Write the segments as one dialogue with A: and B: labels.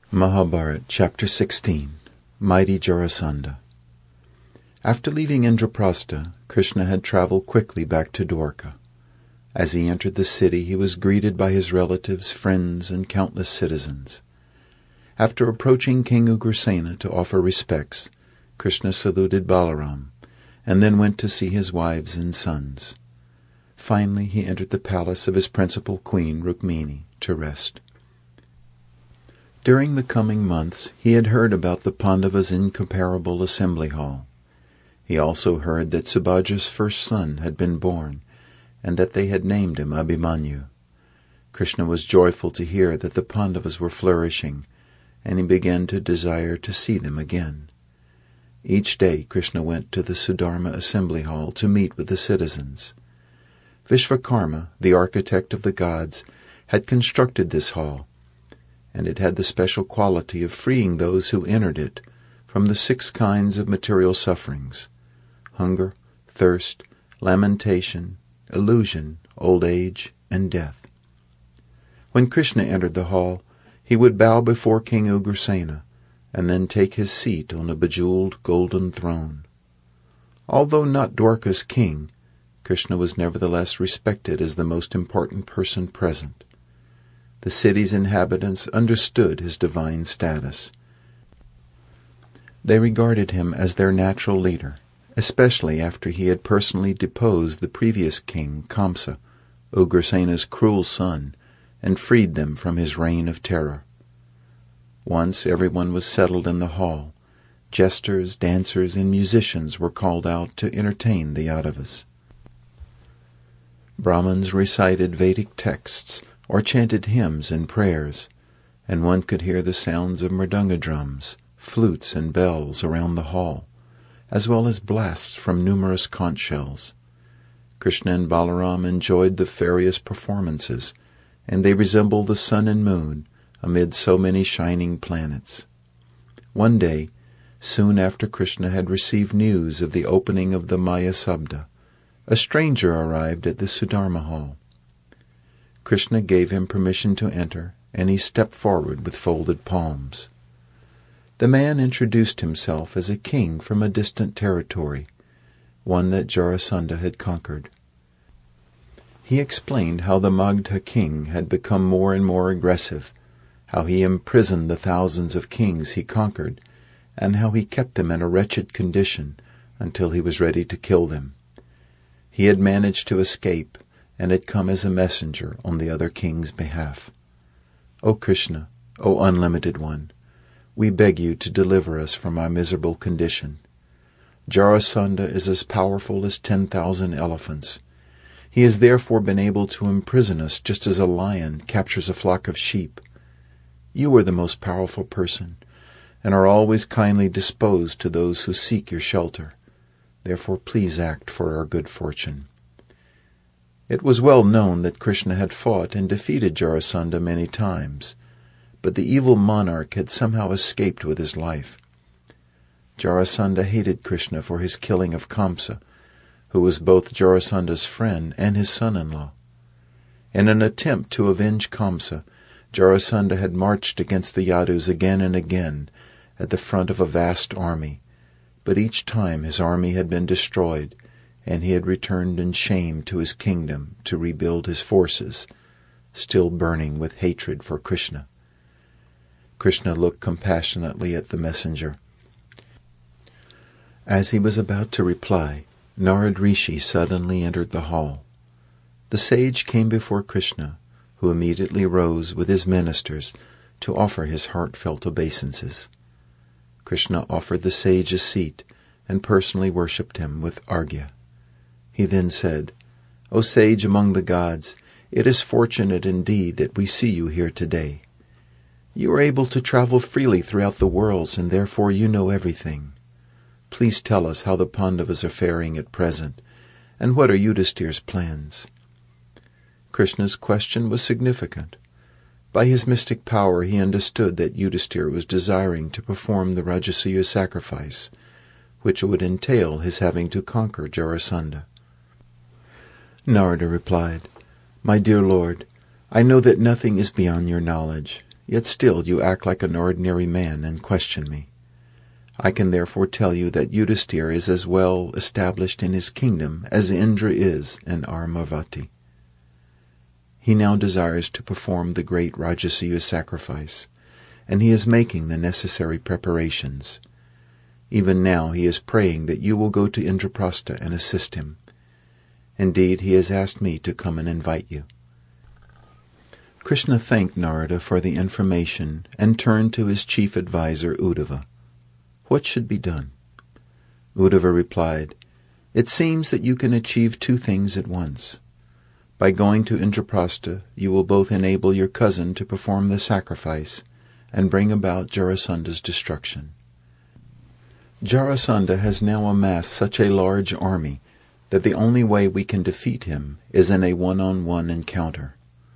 A: Mahabharata, Chapter 16. Mighty Jarasandha. After leaving Indraprastha, Krishna had traveled quickly back to Dwarka. As he entered the city, he was greeted by his relatives, friends, and countless citizens. After approaching King Ugrasena to offer respects, Krishna saluted Balaram, and then went to see his wives and sons. Finally, he entered the palace of his principal queen, Rukmini, to rest. During the coming months, he had heard about the Pandavas' incomparable assembly hall. He also heard that Subhadra's first son had been born, and that they had named him Abhimanyu. Krishna was joyful to hear that the Pandavas were flourishing, and he began to desire to see them again. Each day Krishna went to the Sudharma assembly hall to meet with the citizens. Vishvakarma, the architect of the gods, had constructed this hall, and it had the special quality of freeing those who entered it from the 6 kinds of material sufferings: hunger, thirst, lamentation, illusion, old age, and death. When Krishna entered the hall, he would bow before King Ugrasena, and then take his seat on a bejeweled golden throne. Although not Dwarka's king, Krishna was nevertheless respected as the most important person present. The city's inhabitants understood his divine status. They regarded him as their natural leader, especially after he had personally deposed the previous king, Kamsa, Ugrasena's cruel son, and freed them from his reign of terror. Once everyone was settled in the hall. Jesters, dancers, and musicians were called out to entertain the Yadavas. Brahmins recited Vedic texts or chanted hymns and prayers, and one could hear the sounds of mridanga drums, flutes, and bells around the hall, as well as blasts from numerous conch shells. Krishna and Balaram enjoyed the various performances, and they resembled the sun and moon amid so many shining planets. One day, soon after Krishna had received news of the opening of the Maya Sabda, a stranger arrived at the Sudharma hall. Krishna gave him permission to enter, and he stepped forward with folded palms. The man introduced himself as a king from a distant territory, one that Jarasandha had conquered. He explained how the Magdha king had become more and more aggressive, how he imprisoned the thousands of kings he conquered, and how he kept them in a wretched condition until he was ready to kill them. He had managed to escape, and had come as a messenger on the other king's behalf. O Krishna, O Unlimited One, we beg you to deliver us from our miserable condition. Jarasandha is as powerful as 10,000 elephants. He has therefore been able to imprison us just as a lion captures a flock of sheep. You are the most powerful person, and are always kindly disposed to those who seek your shelter. Therefore please act for our good fortune. It was well known that Krishna had fought and defeated Jarasandha many times, but the evil monarch had somehow escaped with his life. Jarasandha hated Krishna for his killing of Kamsa, who was both Jarasandha's friend and his son-in-law. In an attempt to avenge Kamsa, Jarasandha had marched against the Yadus again and again at the front of a vast army, but each time his army had been destroyed, and he had returned in shame to his kingdom to rebuild his forces, still burning with hatred for Krishna. Krishna looked compassionately at the messenger. As he was about to reply, Narad Rishi suddenly entered the hall. The sage came before Krishna, who immediately rose with his ministers to offer his heartfelt obeisances. Krishna offered the sage a seat and personally worshipped him with arghya. He then said, O sage among the gods, it is fortunate indeed that we see you here today. You are able to travel freely throughout the worlds, and therefore you know everything. Please tell us how the Pandavas are faring at present, and what are Yudhishthira's plans. Krishna's question was significant. By his mystic power he understood that Yudhishthira was desiring to perform the Rajasuya sacrifice, which would entail his having to conquer Jarasandha. Narada replied, My dear Lord, I know that nothing is beyond your knowledge. yet still you act like an ordinary man and question me. I can therefore tell you that Yudhisthira is as well established in his kingdom as Indra is in Armavati. He now desires to perform the great Rajasuya sacrifice, and he is making the necessary preparations. Even now he is praying that you will go to Indraprastha and assist him. Indeed, he has asked me to come and invite you." Krishna thanked Narada for the information and turned to his chief adviser Uddhava. What should be done? Uddhava replied, "It seems that you can achieve two things at once. By going to Indraprastha, you will both enable your cousin to perform the sacrifice and bring about Jarasanda's destruction. Jarasandha has now amassed such a large army that the only way we can defeat him is in a one-on-one encounter.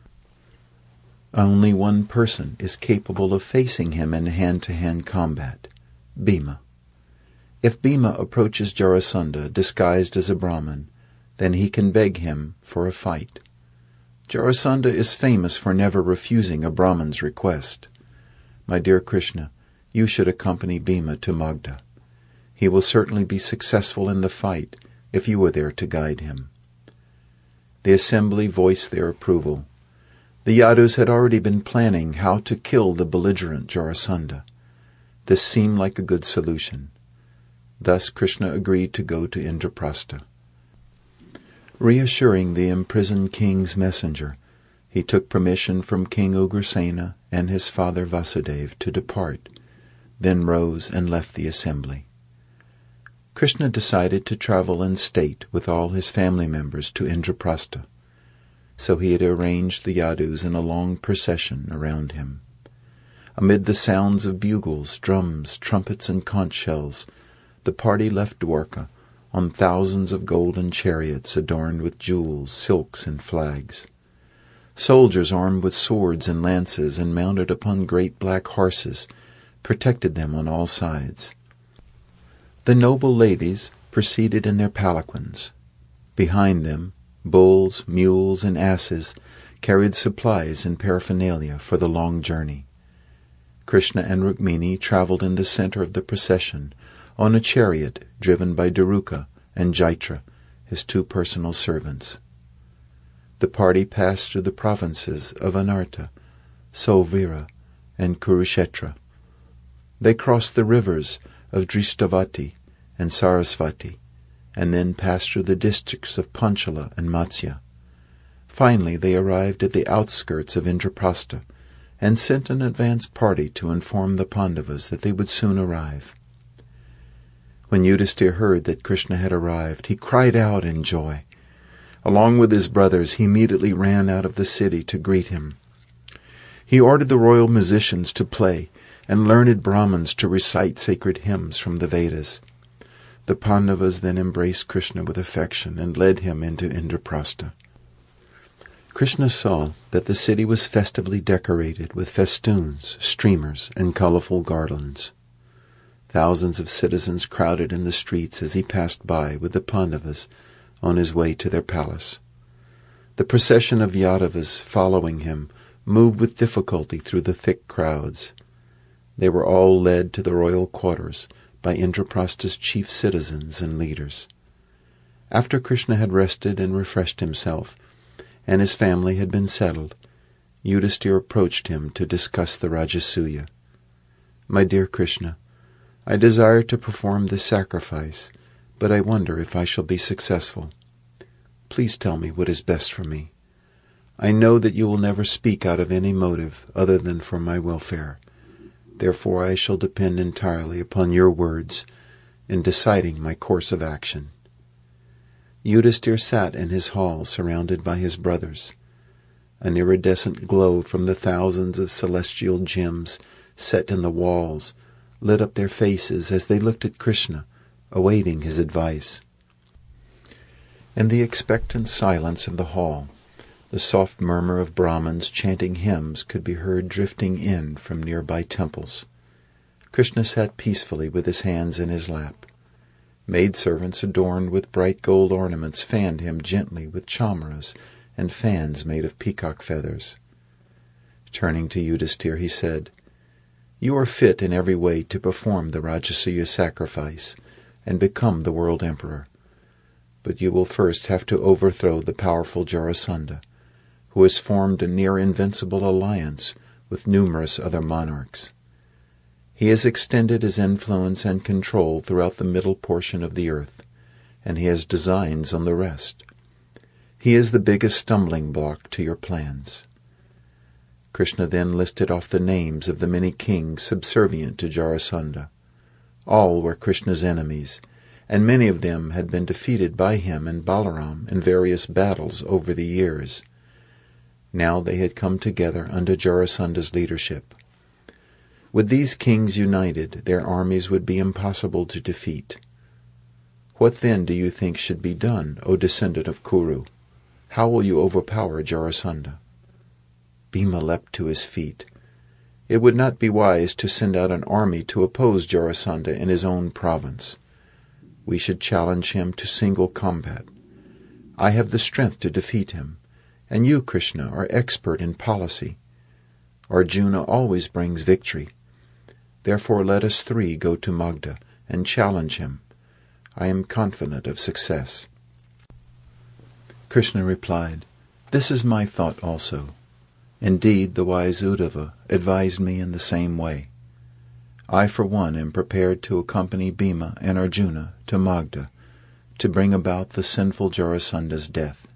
A: Only one person is capable of facing him in hand-to-hand combat, Bhima. If Bhima approaches Jarasandha disguised as a Brahmin, then he can beg him for a fight. Jarasandha is famous for never refusing a Brahmin's request. My dear Krishna, you should accompany Bhima to Magda. He will certainly be successful in the fight if you are there to guide him." The assembly voiced their approval. The Yadus had already been planning how to kill the belligerent Jarasandha. This seemed like a good solution. Thus Krishna agreed to go to Indraprastha. Reassuring the imprisoned king's messenger, he took permission from King Ugrasena and his father Vasudeva to depart, then rose and left the assembly. Krishna decided to travel in state with all his family members to Indraprastha, so he had arranged the Yadus in a long procession around him. Amid the sounds of bugles, drums, trumpets, and conch shells, the party left Dwarka on thousands of golden chariots adorned with jewels, silks, and flags. Soldiers armed with swords and lances and mounted upon great black horses protected them on all sides. The noble ladies proceeded in their palanquins. Behind them, bulls, mules, and asses carried supplies and paraphernalia for the long journey. Krishna and Rukmini traveled in the center of the procession on a chariot driven by Daruka and Jaitra, his two personal servants. The party passed through the provinces of Anarta, Sauvira, and Kurukshetra. They crossed the rivers of Dristavati and Sarasvati, and then passed through the districts of Panchala and Matsya. Finally they arrived at the outskirts of Indraprastha and sent an advance party to inform the Pandavas that they would soon arrive. When Yudhisthira heard that Krishna had arrived, he cried out in joy. Along with his brothers, he immediately ran out of the city to greet him. He ordered the royal musicians to play and learned Brahmins to recite sacred hymns from the Vedas. The Pandavas then embraced Krishna with affection and led him into Indraprastha. Krishna saw that the city was festively decorated with festoons, streamers, and colorful garlands. Thousands of citizens crowded in the streets as he passed by with the Pandavas on his way to their palace. The procession of Yadavas following him moved with difficulty through the thick crowds. They were all led to the royal quarters by Indraprastha's chief citizens and leaders. After Krishna had rested and refreshed himself, and his family had been settled, Yudhisthira approached him to discuss the Rajasuya. "My dear Krishna, I desire to perform this sacrifice, but I wonder if I shall be successful. Please tell me what is best for me. I know that you will never speak out of any motive other than for my welfare. Therefore I shall depend entirely upon your words in deciding my course of action." Yudhisthira sat in his hall surrounded by his brothers. An iridescent glow from the thousands of celestial gems set in the walls lit up their faces as they looked at Krishna, awaiting his advice. In the expectant silence of the hall, the soft murmur of Brahmins chanting hymns could be heard drifting in from nearby temples. Krishna sat peacefully with his hands in his lap. Maidservants adorned with bright gold ornaments fanned him gently with chamaras and fans made of peacock feathers. Turning to Yudhisthira, he said, "You are fit in every way to perform the Rajasuya sacrifice and become the world emperor. But you will first have to overthrow the powerful Jarasandha, who has formed a near-invincible alliance with numerous other monarchs. He has extended his influence and control throughout the middle portion of the earth, and he has designs on the rest. He is the biggest stumbling block to your plans." Krishna then listed off the names of the many kings subservient to Jarasandha. All were Krishna's enemies, and many of them had been defeated by him and Balaram in various battles over the years. Now they had come together under Jarasandha's leadership. With these kings united, their armies would be impossible to defeat. What then do you think should be done, O descendant of Kuru? How will you overpower Jarasandha? Bhima leapt to his feet. It would not be wise to send out an army to oppose Jarasandha in his own province. We should challenge him to single combat. I have the strength to defeat him, and you, Krishna, are expert in policy. Arjuna always brings victory. Therefore let us three go to Magda and challenge him. I am confident of success." Krishna replied, "This is my thought also. Indeed, the wise Uddhava advised me in the same way. I, for one, am prepared to accompany Bhima and Arjuna to Magda to bring about the sinful Jarasandha's death."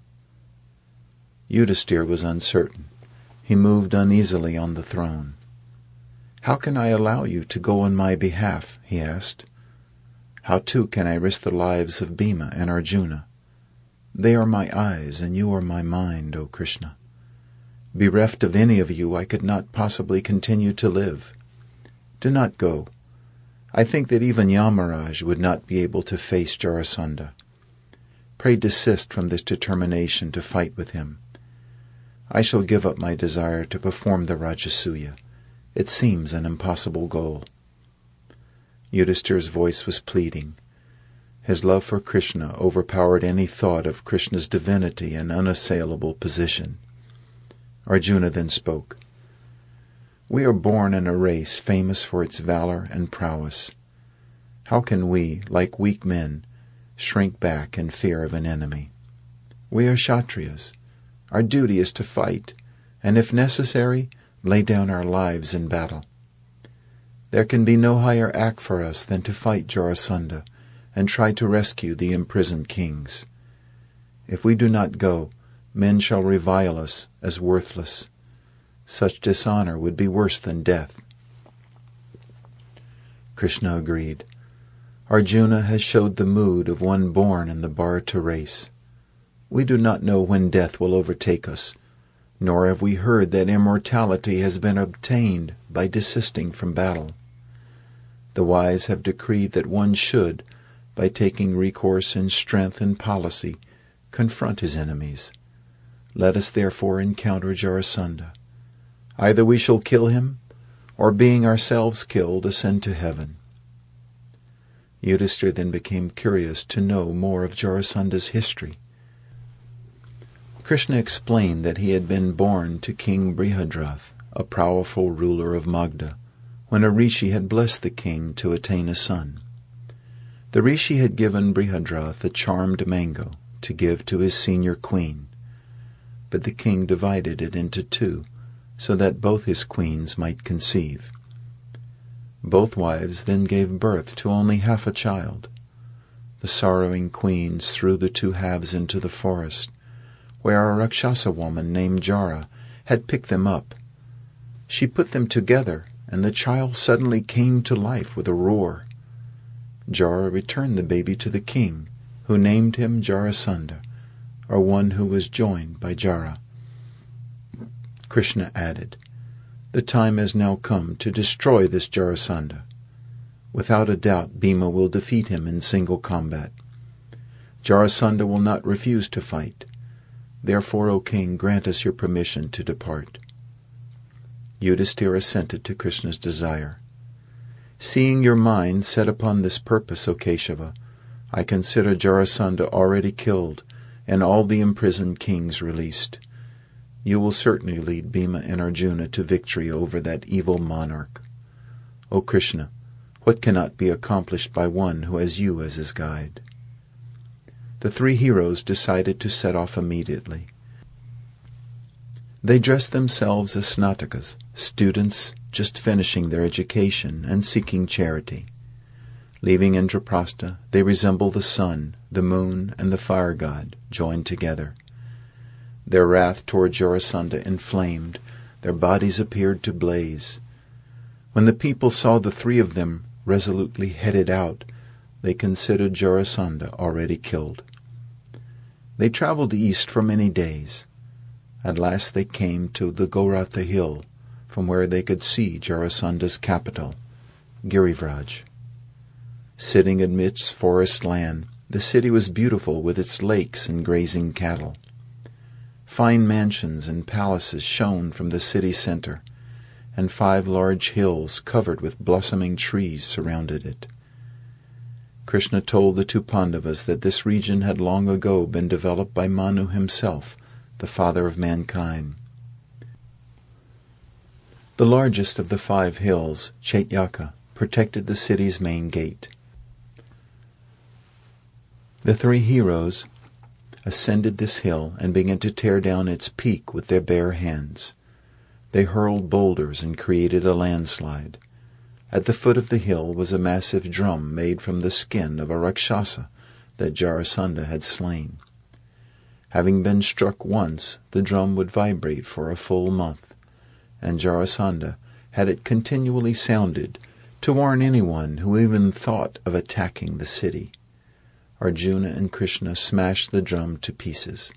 A: Yudhisthira was uncertain. He moved uneasily on the throne. "How can I allow you to go on my behalf?" he asked. "How too can I risk the lives of Bhima and Arjuna? They are my eyes, and you are my mind, O Krishna. Bereft of any of you, I could not possibly continue to live. Do not go. I think that even Yamaraj would not be able to face Jarasandha. Pray desist from this determination to fight with him. I shall give up my desire to perform the Rajasuya. It seems an impossible goal." Yudhisthira's voice was pleading. His love for Krishna overpowered any thought of Krishna's divinity and unassailable position. Arjuna then spoke. "We are born in a race famous for its valor and prowess. How can we, like weak men, shrink back in fear of an enemy? We are Kshatriyas. Our duty is to fight, and if necessary, lay down our lives in battle. There can be no higher act for us than to fight Jarasandha and try to rescue the imprisoned kings. If we do not go, men shall revile us as worthless. Such dishonor would be worse than death." Krishna agreed. Arjuna has showed the mood of one born in the Bharata race. We do not know when death will overtake us, nor have we heard that immortality has been obtained by desisting from battle. The wise have decreed that one should, by taking recourse in strength and policy, confront his enemies. Let us therefore encounter Jarasandha. Either we shall kill him, or being ourselves killed, ascend to heaven." Yudhisthira then became curious to know more of Jarasandha's history. Krishna explained that he had been born to King Brihadrath, a powerful ruler of Magda, when a rishi had blessed the king to attain a son. The rishi had given Brihadrath a charmed mango to give to his senior queen, but the king divided it into two, so that both his queens might conceive. Both wives then gave birth to only half a child. The sorrowing queens threw the two halves into the forest, where a Rakshasa woman named Jara had picked them up. She put them together, and the child suddenly came to life with a roar. Jara returned the baby to the king, who named him Jarasandha, or one who was joined by Jara. Krishna added, "The time has now come to destroy this Jarasandha. Without a doubt, Bhima will defeat him in single combat. Jarasandha will not refuse to fight. Therefore, O king, grant us your permission to depart." Yudhisthira assented to Krishna's desire. "Seeing your mind set upon this purpose, O Keshava, I consider Jarasandha already killed and all the imprisoned kings released. You will certainly lead Bhima and Arjuna to victory over that evil monarch. O Krishna, what cannot be accomplished by one who has you as his guide?" The three heroes decided to set off immediately. They dressed themselves as Snatakas, students just finishing their education and seeking charity. Leaving Indraprastha, they resemble the sun, the moon, and the fire god joined together. Their wrath toward Jarasandha inflamed, their bodies appeared to blaze. When the people saw the three of them resolutely headed out, they considered Jarasandha already killed. They traveled east for many days. At last they came to the Goratha hill, from where they could see Jarasandha's capital, Girivraj. Sitting amidst forest land, the city was beautiful with its lakes and grazing cattle. Fine mansions and palaces shone from the city center, and 5 large hills covered with blossoming trees surrounded it. Krishna told the 2 Pandavas that this region had long ago been developed by Manu himself, the father of mankind. The largest of the 5 hills, Chaityaka, protected the city's main gate. The 3 heroes ascended this hill and began to tear down its peak with their bare hands. They hurled boulders and created a landslide. At the foot of the hill was a massive drum made from the skin of a Rakshasa that Jarasandha had slain. Having been struck once, the drum would vibrate for a full month, and Jarasandha had it continually sounded to warn anyone who even thought of attacking the city. Arjuna and Krishna smashed the drum to pieces.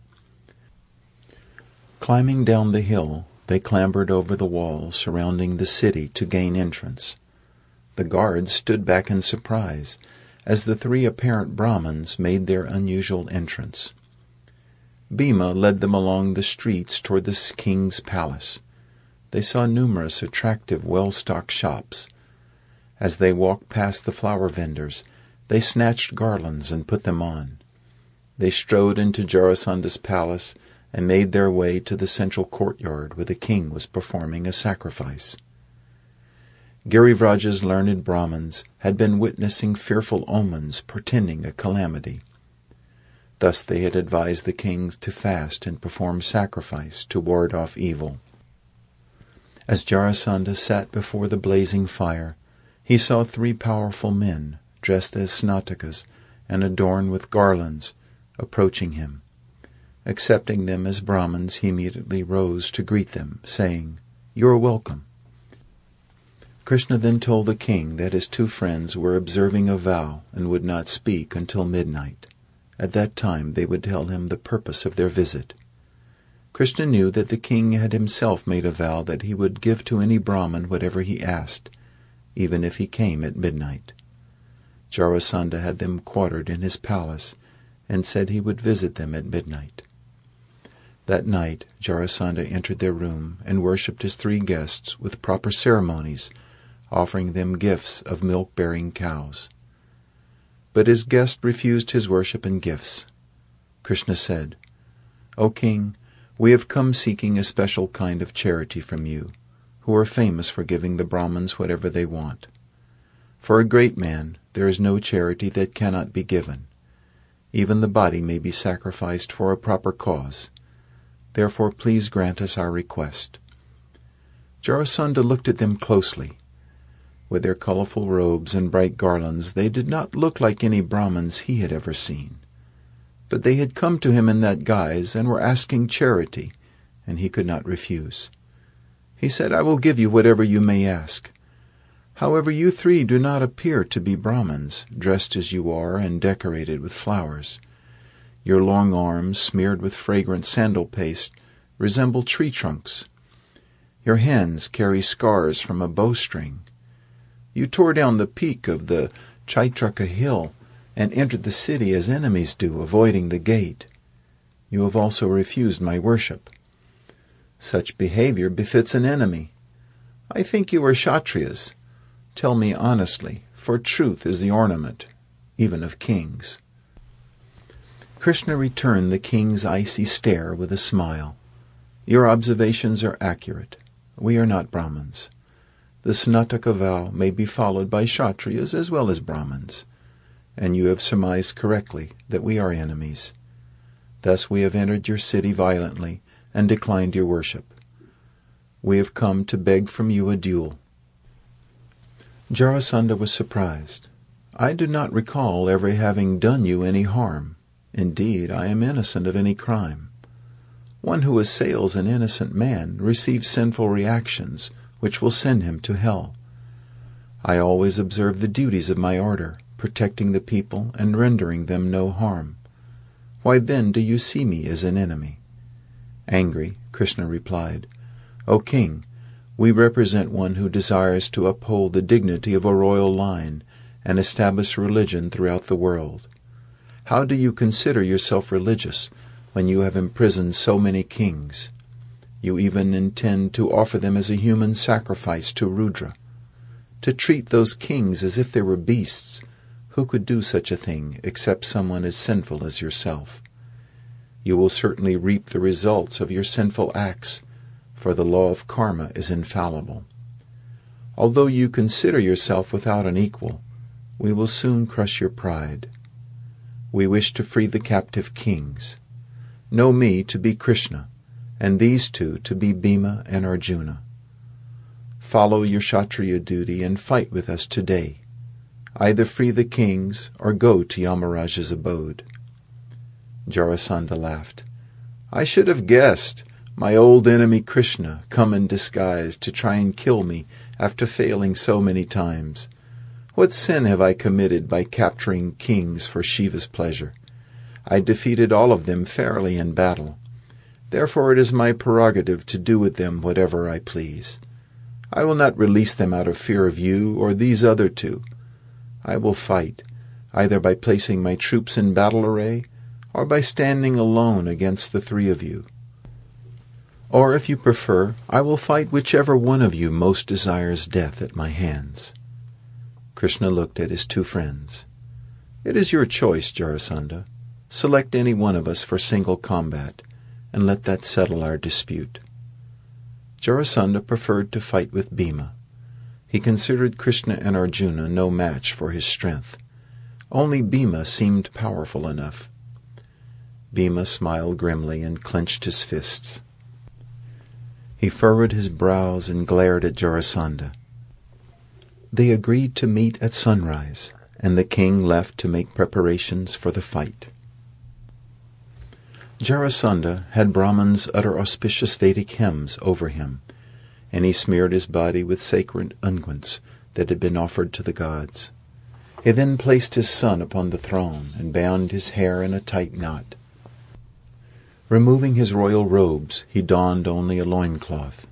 A: Climbing down the hill, they clambered over the wall surrounding the city to gain entrance. The guards stood back in surprise as the 3 apparent Brahmins made their unusual entrance. Bhima led them along the streets toward the king's palace. They saw numerous attractive, well-stocked shops. As they walked past the flower vendors, they snatched garlands and put them on. They strode into Jarasandha's palace and made their way to the central courtyard where the king was performing a sacrifice. Girivraj's learned Brahmins had been witnessing fearful omens portending a calamity. Thus they had advised the king to fast and perform sacrifice to ward off evil. As Jarasandha sat before the blazing fire, he saw 3 powerful men, dressed as Snatakas and adorned with garlands, approaching him. Accepting them as Brahmins, he immediately rose to greet them, saying, "You are welcome." Krishna then told the king that his 2 friends were observing a vow and would not speak until midnight. At that time they would tell him the purpose of their visit. Krishna knew that the king had himself made a vow that he would give to any Brahmin whatever he asked, even if he came at midnight. Jarasandha had them quartered in his palace and said he would visit them at midnight. That night Jarasandha entered their room and worshipped his 3 guests with proper ceremonies, offering them gifts of milk-bearing cows. But his guest refused his worship and gifts. Krishna said, "O king, we have come seeking a special kind of charity from you, who are famous for giving the Brahmins whatever they want. For a great man, there is no charity that cannot be given. Even the body may be sacrificed for a proper cause. Therefore please grant us our request." Jarasandha looked at them closely. With their colorful robes and bright garlands, they did not look like any Brahmins he had ever seen. But they had come to him in that guise and were asking charity, and he could not refuse. He said, "I will give you whatever you may ask. However, you 3 do not appear to be Brahmins, dressed as you are and decorated with flowers. Your long arms, smeared with fragrant sandal paste, resemble tree trunks. Your hands carry scars from a bowstring. You tore down the peak of the Chaityaka hill and entered the city as enemies do, avoiding the gate. You have also refused my worship. Such behavior befits an enemy. I think you are Kshatriyas. Tell me honestly, for truth is the ornament, even of kings." Krishna returned the king's icy stare with a smile. Your observations are accurate. We are not Brahmins. The Snataka vow may be followed by Kshatriyas as well as Brahmins, and you have surmised correctly that we are enemies. Thus we have entered your city violently and declined your worship. We have come to beg from you a duel." Jarasandha was surprised. "I do not recall ever having done you any harm. Indeed, I am innocent of any crime. One who assails an innocent man receives sinful reactions, which will send him to hell. I always observe the duties of my order, protecting the people and rendering them no harm. Why then do you see me as an enemy?" Angry, Krishna replied, "O king, we represent one who desires to uphold the dignity of a royal line and establish religion throughout the world. How do you consider yourself religious when you have imprisoned so many kings? You even intend to offer them as a human sacrifice to Rudra. To treat those kings as if they were beasts, who could do such a thing except someone as sinful as yourself? You will certainly reap the results of your sinful acts, for the law of karma is infallible. Although you consider yourself without an equal, we will soon crush your pride. We wish to free the captive kings. Know me to be Krishna, and these two to be Bhima and Arjuna. Follow your Kshatriya duty and fight with us today. Either free the kings or go to Yamaraja's abode." Jarasandha laughed. "I should have guessed. My old enemy Krishna, come in disguise to try and kill me after failing so many times. What sin have I committed by capturing kings for Shiva's pleasure? I defeated all of them fairly in battle. Therefore it is my prerogative to do with them whatever I please. I will not release them out of fear of you or these other two. I will fight, either by placing my troops in battle array or by standing alone against the three of you. Or, if you prefer, I will fight whichever one of you most desires death at my hands." Krishna looked at his two friends. "It is your choice, Jarasandha. Select any one of us for single combat, and let that settle our dispute." Jarasandha preferred to fight with Bhima. He considered Krishna and Arjuna no match for his strength. Only Bhima seemed powerful enough. Bhima smiled grimly and clenched his fists. He furrowed his brows and glared at Jarasandha. They agreed to meet at sunrise, and the king left to make preparations for the fight. Jarasandha had Brahmins utter auspicious Vedic hymns over him, and he smeared his body with sacred unguents that had been offered to the gods. He then placed his son upon the throne and bound his hair in a tight knot. Removing his royal robes, he donned only a loincloth.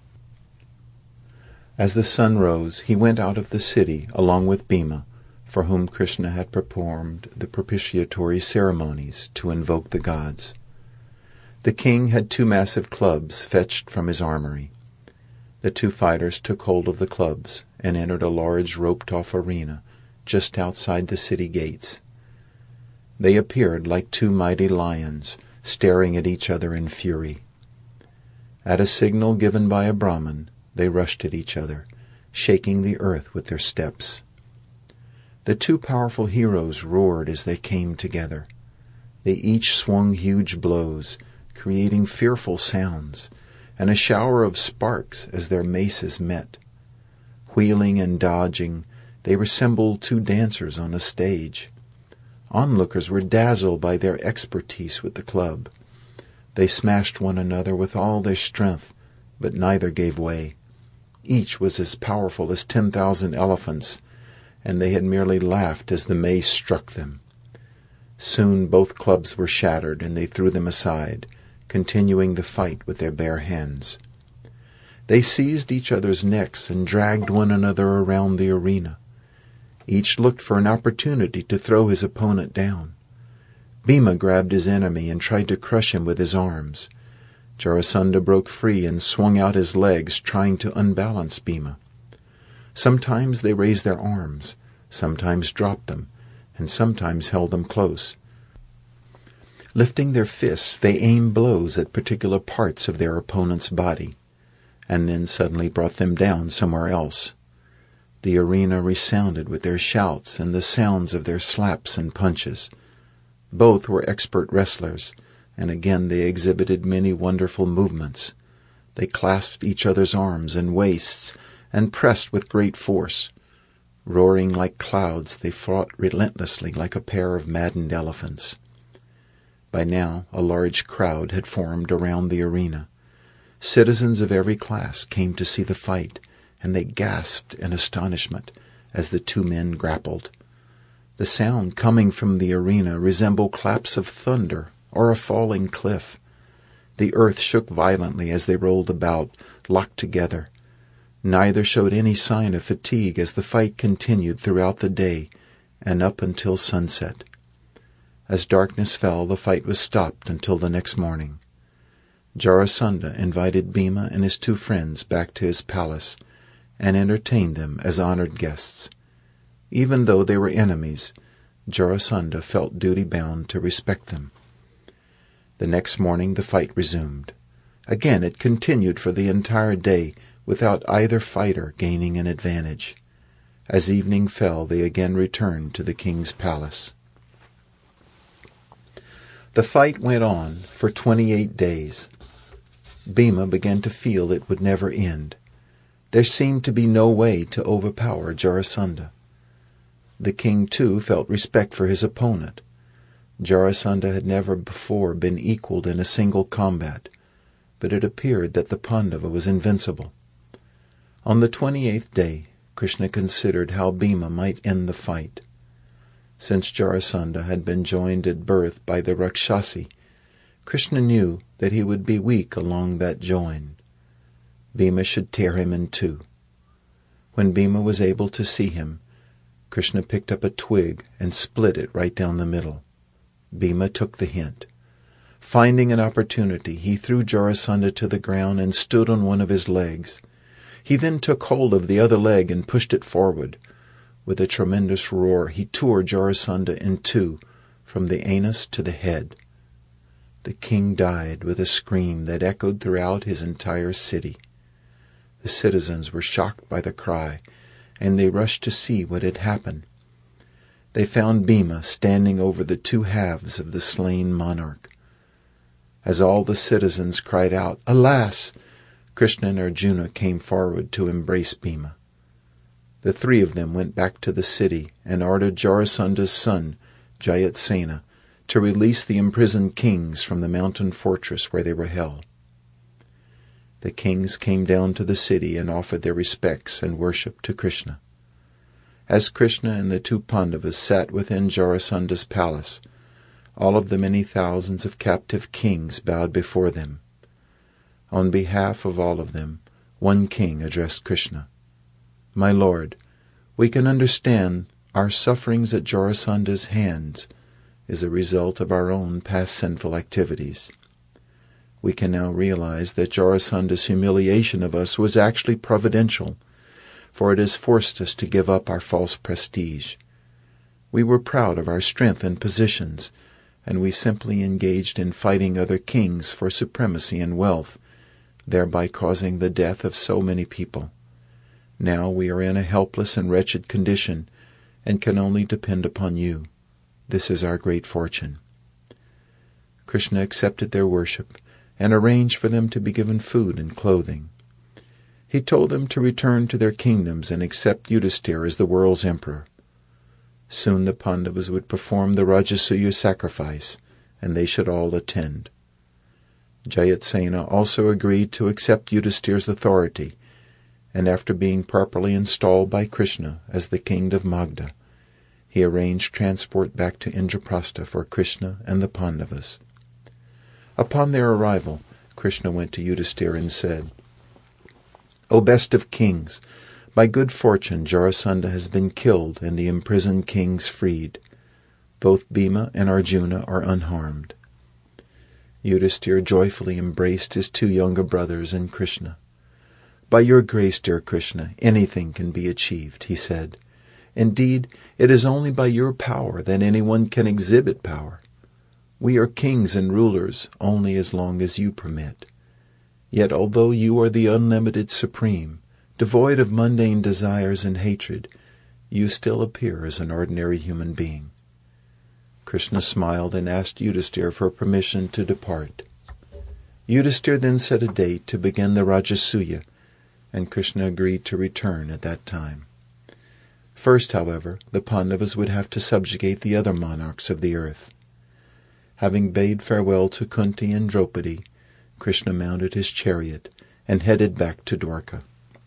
A: As the sun rose, he went out of the city along with Bhima, for whom Krishna had performed the propitiatory ceremonies to invoke the gods. The king had 2 massive clubs fetched from his armory. The 2 fighters took hold of the clubs and entered a large roped-off arena just outside the city gates. They appeared like 2 mighty lions, staring at each other in fury. At a signal given by a Brahmin, they rushed at each other, shaking the earth with their steps. The 2 powerful heroes roared as they came together. They each swung huge blows, creating fearful sounds, and a shower of sparks as their maces met. Wheeling and dodging, they resembled 2 dancers on a stage. Onlookers were dazzled by their expertise with the club. They smashed one another with all their strength, but neither gave way. Each was as powerful as 10,000 elephants, and they had merely laughed as the mace struck them. Soon both clubs were shattered, and they threw them aside, continuing the fight with their bare hands. They seized each other's necks and dragged one another around the arena. Each looked for an opportunity to throw his opponent down. Bhima grabbed his enemy and tried to crush him with his arms. Jarasandha broke free and swung out his legs, trying to unbalance Bhima. Sometimes they raised their arms, sometimes dropped them, and sometimes held them close. Lifting their fists, they aimed blows at particular parts of their opponent's body, and then suddenly brought them down somewhere else. The arena resounded with their shouts and the sounds of their slaps and punches. Both were expert wrestlers, and again they exhibited many wonderful movements. They clasped each other's arms and waists and pressed with great force. Roaring like clouds, they fought relentlessly like a pair of maddened elephants. By now, a large crowd had formed around the arena. Citizens of every class came to see the fight, and they gasped in astonishment as the two men grappled. The sound coming from the arena resembled claps of thunder or a falling cliff. The earth shook violently as they rolled about, locked together. Neither showed any sign of fatigue as the fight continued throughout the day and up until sunset. As darkness fell, the fight was stopped until the next morning. Jarasandha invited Bhima and his two friends back to his palace and entertained them as honored guests. Even though they were enemies, Jarasandha felt duty-bound to respect them. The next morning the fight resumed. Again it continued for the entire day, without either fighter gaining an advantage. As evening fell, they again returned to the king's palace. The fight went on for 28 days. Bhima began to feel it would never end. There seemed to be no way to overpower Jarasandha. The king, too, felt respect for his opponent. Jarasandha had never before been equaled in a single combat, but it appeared that the Pandava was invincible. On the 28th day, Krishna considered how Bhima might end the fight. Since Jarasandha had been joined at birth by the Rakshasi, Krishna knew that he would be weak along that join. Bhima should tear him in two. When Bhima was able to see him, Krishna picked up a twig and split it right down the middle. Bhima took the hint. Finding an opportunity, he threw Jarasandha to the ground and stood on one of his legs. He then took hold of the other leg and pushed it forward. With a tremendous roar, he tore Jarasandha in two, from the anus to the head. The king died with a scream that echoed throughout his entire city. The citizens were shocked by the cry, and they rushed to see what had happened. They found Bhima standing over the two halves of the slain monarch. As all the citizens cried out, "Alas!" Krishna and Arjuna came forward to embrace Bhima. The three of them went back to the city and ordered Jarasandha's son, Jayatsena, to release the imprisoned kings from the mountain fortress where they were held. The kings came down to the city and offered their respects and worship to Krishna. As Krishna and the two Pandavas sat within Jarasandha's palace, all of the many thousands of captive kings bowed before them. On behalf of all of them, one king addressed Krishna. "My Lord, we can understand our sufferings at Jarasandha's hands is a result of our own past sinful activities. We can now realize that Jarasandha's humiliation of us was actually providential, for it has forced us to give up our false prestige. We were proud of our strength and positions, and we simply engaged in fighting other kings for supremacy and wealth, thereby causing the death of so many people. Now we are in a helpless and wretched condition, and can only depend upon you. This is our great fortune." Krishna accepted their worship and arranged for them to be given food and clothing. He told them to return to their kingdoms and accept Yudhisthira as the world's emperor. Soon the Pandavas would perform the Rajasuya sacrifice, and they should all attend. Jayatsena also agreed to accept Yudhisthira's authority, and after being properly installed by Krishna as the king of Magda, he arranged transport back to Indraprastha for Krishna and the Pandavas. Upon their arrival, Krishna went to Yudhisthira and said, "O best of kings, by good fortune Jarasandha has been killed and the imprisoned kings freed. Both Bhima and Arjuna are unharmed." Yudhisthira joyfully embraced his two younger brothers and Krishna. "By your grace, dear Krishna, anything can be achieved," he said. "Indeed, it is only by your power that anyone can exhibit power. We are kings and rulers only as long as you permit. Yet although you are the unlimited supreme, devoid of mundane desires and hatred, you still appear as an ordinary human being." Krishna smiled and asked Yudhisthira for permission to depart. Yudhisthira then set a date to begin the Rajasuya, and Krishna agreed to return at that time. First, however, the Pandavas would have to subjugate the other monarchs of the earth. Having bade farewell to Kunti and Draupadi, Krishna mounted his chariot and headed back to Dwarka.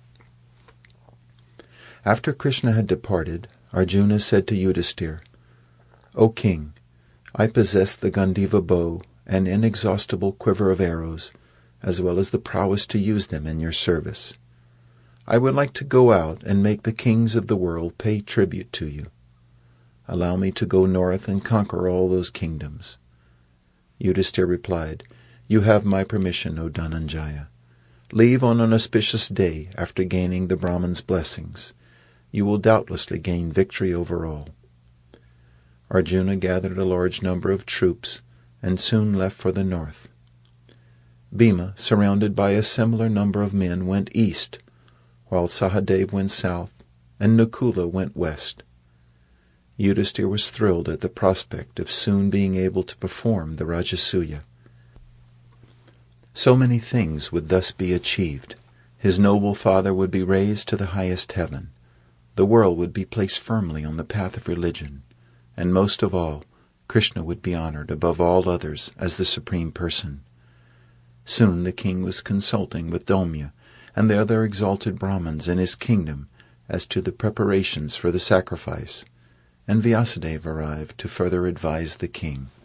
A: After Krishna had departed, Arjuna said to Yudhisthira, "O king, I possess the Gandiva bow and inexhaustible quiver of arrows, as well as the prowess to use them in your service. I would like to go out and make the kings of the world pay tribute to you. Allow me to go north and conquer all those kingdoms." Yudhisthira replied, "You have my permission, O Dhananjaya. Leave on an auspicious day after gaining the Brahman's blessings. You will doubtlessly gain victory over all." Arjuna gathered a large number of troops and soon left for the north. Bhima, surrounded by a similar number of men, went east, while Sahadev went south and Nakula went west. Yudhisthira was thrilled at the prospect of soon being able to perform the Rajasuya. So many things would thus be achieved. His noble father would be raised to the highest heaven. The world would be placed firmly on the path of religion, and most of all, Krishna would be honored above all others as the Supreme Person. Soon the king was consulting with Daumya and the other exalted Brahmins in his kingdom as to the preparations for the sacrifice, and Vyasadeva arrived to further advise the king.